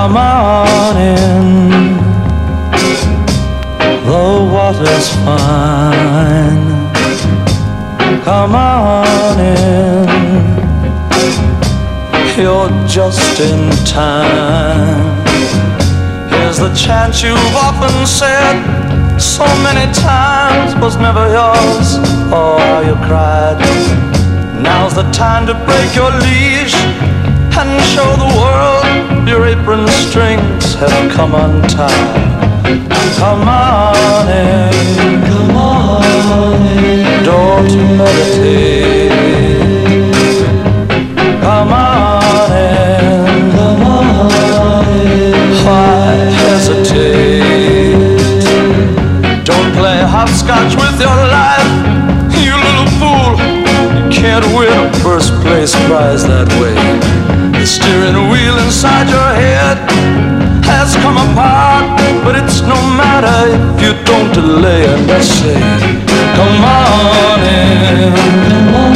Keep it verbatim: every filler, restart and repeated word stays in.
Come on in, the water's fine. Come on in, you're just in time. Here's the chance you've often said so many times was never yours. Oh, how you cried. Now's the time to break your leash and show the world your apron strings have come untied. Come on in, come on in, don't meditate. Come on in, come on in, why hesitate? Don't play hopscotch with your life, you little fool. You can't win a first place prize that way. The steering wheel inside your head has come apart, but it's no matter if you don't delay. And I say, come on in, come on.